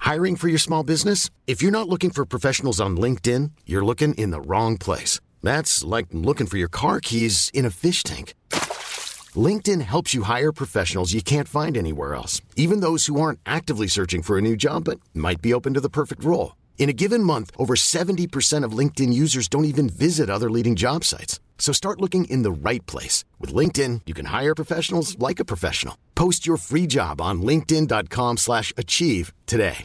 Hiring for your small business? If you're not looking for professionals on LinkedIn, you're looking in the wrong place. That's like looking for your car keys in a fish tank. LinkedIn helps you hire professionals you can't find anywhere else, even those who aren't actively searching for a new job but might be open to the perfect role. In a given month, over 70% of LinkedIn users don't even visit other leading job sites. So start looking in the right place. With LinkedIn, you can hire professionals like a professional. Post your free job on linkedin.com/achieve today.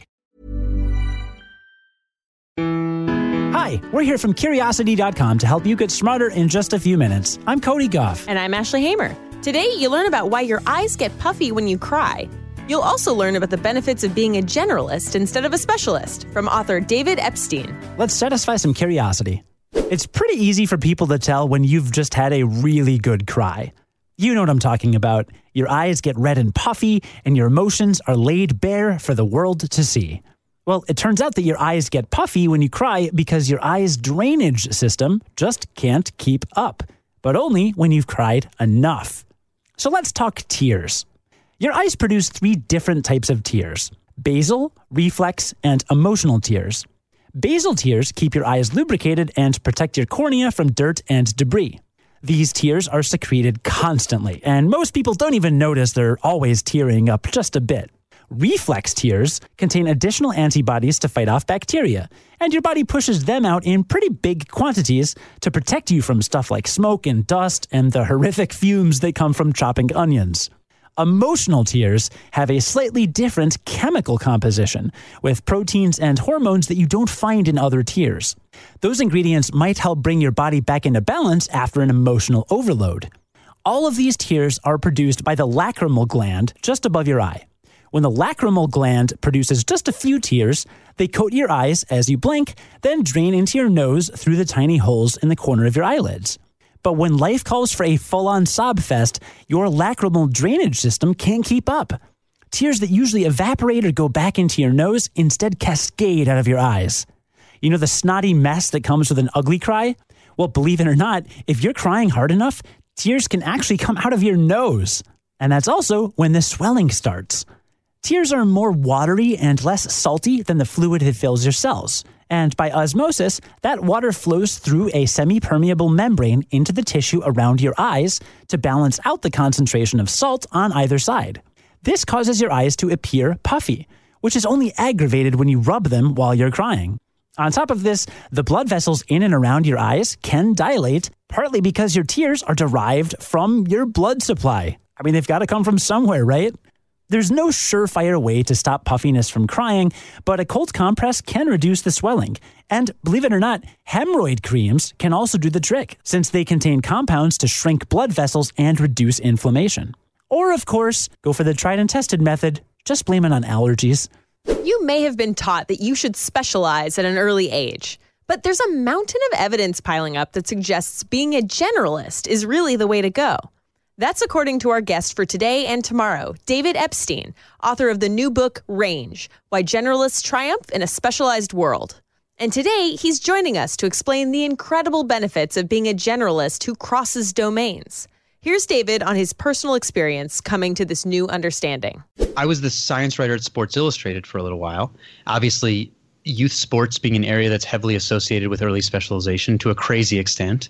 Hi, we're here from Curiosity.com to help you get smarter in just a few minutes. I'm Cody Goff. And I'm Ashley Hamer. Today, you'll learn about why your eyes get puffy when you cry. You'll also learn about the benefits of being a generalist instead of a specialist from author David Epstein. Let's satisfy some curiosity. It's pretty easy for people to tell when you've just had a really good cry. You know what I'm talking about. Your eyes get red and puffy, and your emotions are laid bare for the world to see. Well, it turns out that your eyes get puffy when you cry because your eye's drainage system just can't keep up, but only when you've cried enough. So let's talk tears. Your eyes produce 3 different types of tears: basal, reflex, and emotional tears. Basal tears keep your eyes lubricated and protect your cornea from dirt and debris. These tears are secreted constantly, and most people don't even notice they're always tearing up just a bit. Reflex tears contain additional antibodies to fight off bacteria, and your body pushes them out in pretty big quantities to protect you from stuff like smoke and dust and the horrific fumes that come from chopping onions. Emotional tears have a slightly different chemical composition, with proteins and hormones that you don't find in other tears. Those ingredients might help bring your body back into balance after an emotional overload. All of these tears are produced by the lacrimal gland just above your eye. When the lacrimal gland produces just a few tears, they coat your eyes as you blink, then drain into your nose through the tiny holes in the corner of your eyelids. But when life calls for a full-on sob fest, your lacrimal drainage system can't keep up. Tears that usually evaporate or go back into your nose instead cascade out of your eyes. You know the snotty mess that comes with an ugly cry? Well, believe it or not, if you're crying hard enough, tears can actually come out of your nose. And that's also when the swelling starts. Tears are more watery and less salty than the fluid that fills your cells. And by osmosis, that water flows through a semi-permeable membrane into the tissue around your eyes to balance out the concentration of salt on either side. This causes your eyes to appear puffy, which is only aggravated when you rub them while you're crying. On top of this, the blood vessels in and around your eyes can dilate, partly because your tears are derived from your blood supply. I mean, they've got to come from somewhere, right? There's no surefire way to stop puffiness from crying, but a cold compress can reduce the swelling. And believe it or not, hemorrhoid creams can also do the trick, since they contain compounds to shrink blood vessels and reduce inflammation. Or, of course, go for the tried and tested method, just blame it on allergies. You may have been taught that you should specialize at an early age, but there's a mountain of evidence piling up that suggests being a generalist is really the way to go. That's according to our guest for today and tomorrow, David Epstein, author of the new book, Range, Why Generalists Triumph in a Specialized World. And today, he's joining us to explain the incredible benefits of being a generalist who crosses domains. Here's David on his personal experience coming to this new understanding. I was the science writer at Sports Illustrated for a little while. Obviously, youth sports being an area that's heavily associated with early specialization to a crazy extent.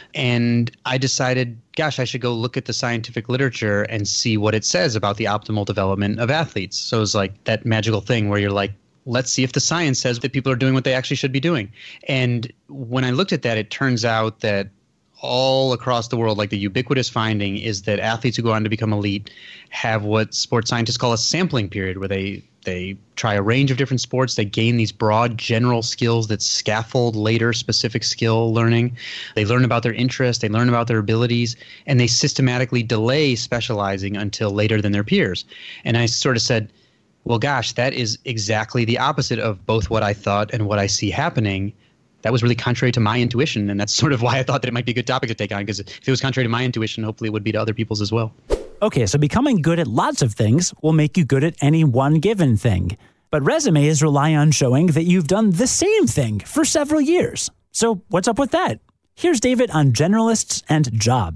And I decided, gosh, I should go look at the scientific literature and see what it says about the optimal development of athletes. So it was like that magical thing where you're like, let's see if the science says that people are doing what they actually should be doing. And when I looked at that, it turns out that all across the world, like the ubiquitous finding is that athletes who go on to become elite have what sports scientists call a sampling period, where they try a range of different sports. They gain these broad general skills that scaffold later specific skill learning. They learn about their interests. They learn about their abilities, and they systematically delay specializing until later than their peers. And I sort of said, well, gosh, that is exactly the opposite of both what I thought and what I see happening. That was really contrary to my intuition, and that's sort of why I thought that it might be a good topic to take on, because if it was contrary to my intuition, hopefully it would be to other people's as well. Okay, so becoming good at lots of things will make you good at any one given thing. But resumes rely on showing that you've done the same thing for several years. So what's up with that? Here's David on generalists and jobs.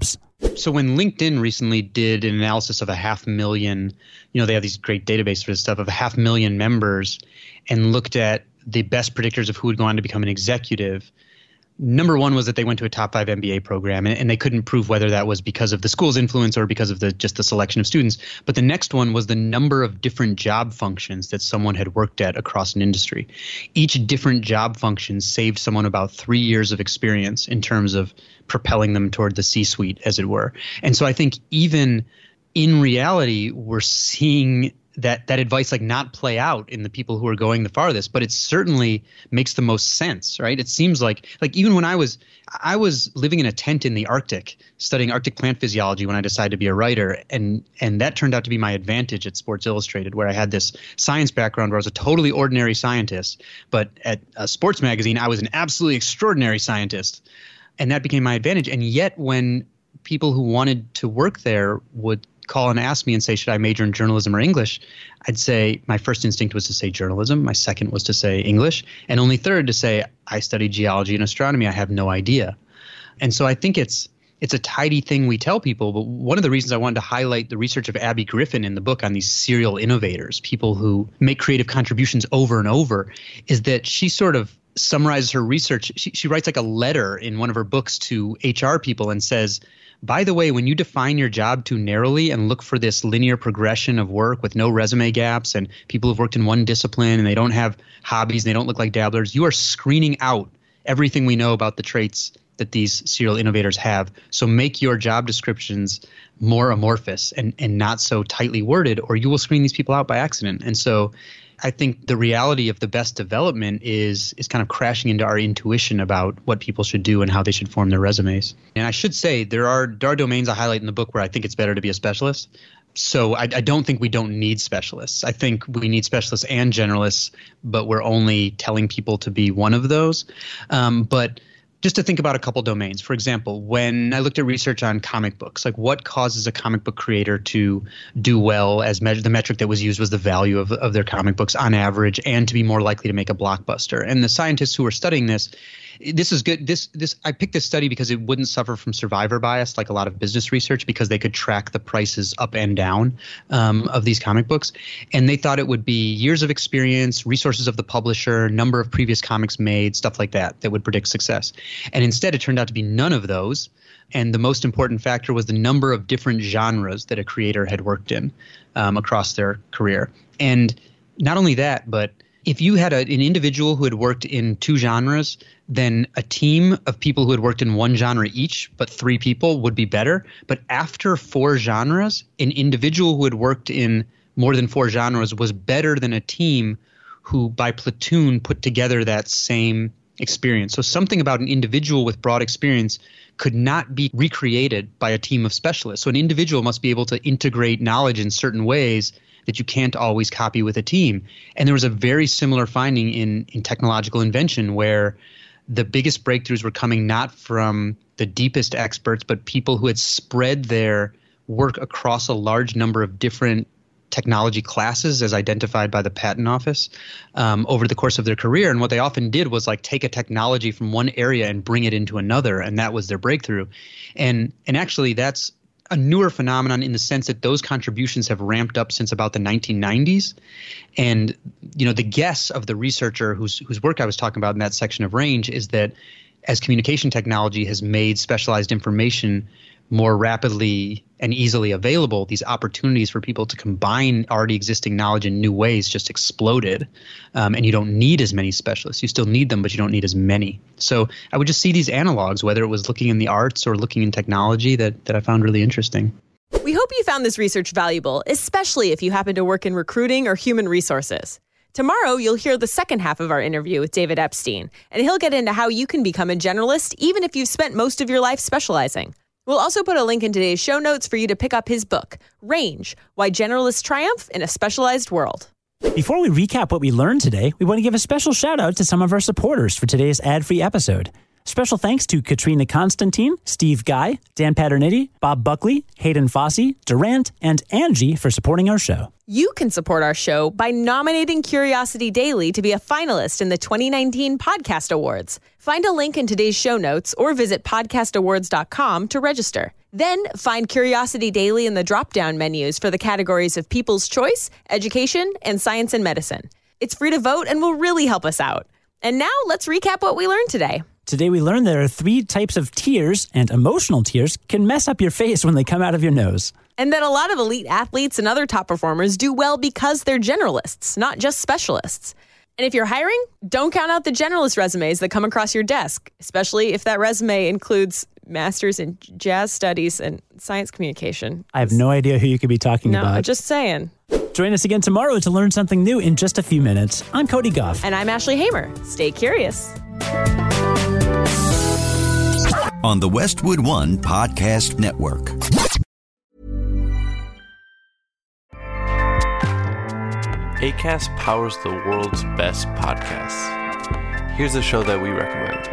So when LinkedIn recently did an analysis of 500,000, they have these great databases for this stuff, of 500,000 members, and looked at the best predictors of who would go on to become an executive, number one was that they went to a top 5 MBA program, and they couldn't prove whether that was because of the school's influence or because of just the selection of students. But the next one was the number of different job functions that someone had worked at across an industry. Each different job function saved someone about 3 years of experience in terms of propelling them toward the C-suite, as it were. And so I think even in reality, we're seeing that advice not play out in the people who are going the farthest, but it certainly makes the most sense, right? It seems like even when I was living in a tent in the Arctic studying Arctic plant physiology when I decided to be a writer, and that turned out to be my advantage at Sports Illustrated, where I had this science background where I was a totally ordinary scientist, but at a sports magazine I was an absolutely extraordinary scientist, and that became my advantage. And yet when people who wanted to work there would call and ask me and say, should I major in journalism or English? I'd say my first instinct was to say journalism. My second was to say English. And only third to say, I studied geology and astronomy. I have no idea. And so I think it's a tidy thing we tell people. But one of the reasons I wanted to highlight the research of Abby Griffin in the book on these serial innovators, people who make creative contributions over and over, is that she sort of summarizes her research. She writes a letter in one of her books to HR people and says, by the way, when you define your job too narrowly and look for this linear progression of work with no resume gaps and people who've worked in one discipline and they don't have hobbies and they don't look like dabblers, you are screening out everything we know about the traits that these serial innovators have. So make your job descriptions more amorphous and not so tightly worded, or you will screen these people out by accident. And so I think the reality of the best development is kind of crashing into our intuition about what people should do and how they should form their resumes. And I should say there are domains I highlight in the book where I think it's better to be a specialist. So I don't think we don't need specialists. I think we need specialists and generalists, but we're only telling people to be one of those. But just to think about a couple domains. For example, when I looked at research on comic books, what causes a comic book creator to do well, as the metric that was used was the value of their comic books on average, and to be more likely to make a blockbuster. And the scientists who were studying this is good. I picked this study because it wouldn't suffer from survivor bias like a lot of business research, because they could track the prices up and down of these comic books. And they thought it would be years of experience, resources of the publisher, number of previous comics made, stuff like that would predict success. And instead, it turned out to be none of those. And the most important factor was the number of different genres that a creator had worked in across their career. And not only that, but if you had an individual who had worked in 2 genres, then a team of people who had worked in 1 genre each, but 3 people, would be better. But after 4 genres, an individual who had worked in more than 4 genres was better than a team who by platoon put together that same experience. So something about an individual with broad experience could not be recreated by a team of specialists. So an individual must be able to integrate knowledge in certain ways that you can't always copy with a team. And there was a very similar finding in technological invention, where the biggest breakthroughs were coming not from the deepest experts, but people who had spread their work across a large number of different technology classes as identified by the patent office over the course of their career. And what they often did was take a technology from one area and bring it into another, and that was their breakthrough. And actually that's a newer phenomenon in the sense that those contributions have ramped up since about the 1990s. And, the guess of the researcher whose work I was talking about in that section of Range is that as communication technology has made specialized information more rapidly and easily available, these opportunities for people to combine already existing knowledge in new ways just exploded. And you don't need as many specialists. You still need them, but you don't need as many. So I would just see these analogs, whether it was looking in the arts or looking in technology, that I found really interesting. We hope you found this research valuable, especially if you happen to work in recruiting or human resources. Tomorrow, you'll hear the second half of our interview with David Epstein, and he'll get into how you can become a generalist even if you've spent most of your life specializing. We'll also put a link in today's show notes for you to pick up his book, Range, Why Generalists Triumph in a Specialized World. Before we recap what we learned today, we want to give a special shout out to some of our supporters for today's ad-free episode. Special thanks to Katrina Constantine, Steve Guy, Dan Paternitti, Bob Buckley, Hayden Fossey, Durant, and Angie for supporting our show. You can support our show by nominating Curiosity Daily to be a finalist in the 2019 Podcast Awards. Find a link in today's show notes or visit podcastawards.com to register. Then find Curiosity Daily in the drop-down menus for the categories of People's Choice, Education, and Science and Medicine. It's free to vote and will really help us out. And now let's recap what we learned today. Today we learned there are 3 types of tears, and emotional tears can mess up your face when they come out of your nose. And that a lot of elite athletes and other top performers do well because they're generalists, not just specialists. And if you're hiring, don't count out the generalist resumes that come across your desk, especially if that resume includes master's in jazz studies and science communication. I have no idea who you could be talking about. No, just saying. Join us again tomorrow to learn something new in just a few minutes. I'm Cody Goff. And I'm Ashley Hamer. Stay curious. On the Westwood One Podcast Network. Acast powers the world's best podcasts. Here's a show that we recommend.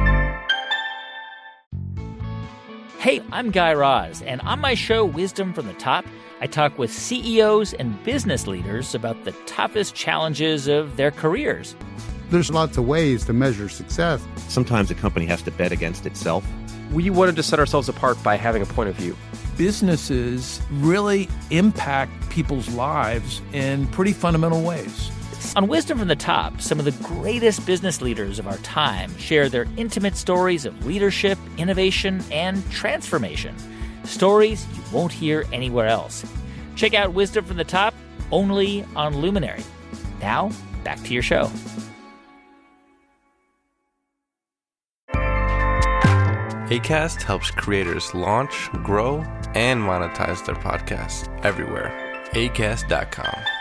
Hey, I'm Guy Raz, and on my show, Wisdom from the Top, I talk with CEOs and business leaders about the toughest challenges of their careers. There's lots of ways to measure success. Sometimes a company has to bet against itself. We wanted to set ourselves apart by having a point of view. Businesses really impact people's lives in pretty fundamental ways. On Wisdom from the Top, some of the greatest business leaders of our time share their intimate stories of leadership, innovation, and transformation. Stories you won't hear anywhere else. Check out Wisdom from the Top only on Luminary. Now, back to your show. Acast helps creators launch, grow, and monetize their podcasts everywhere. Acast.com.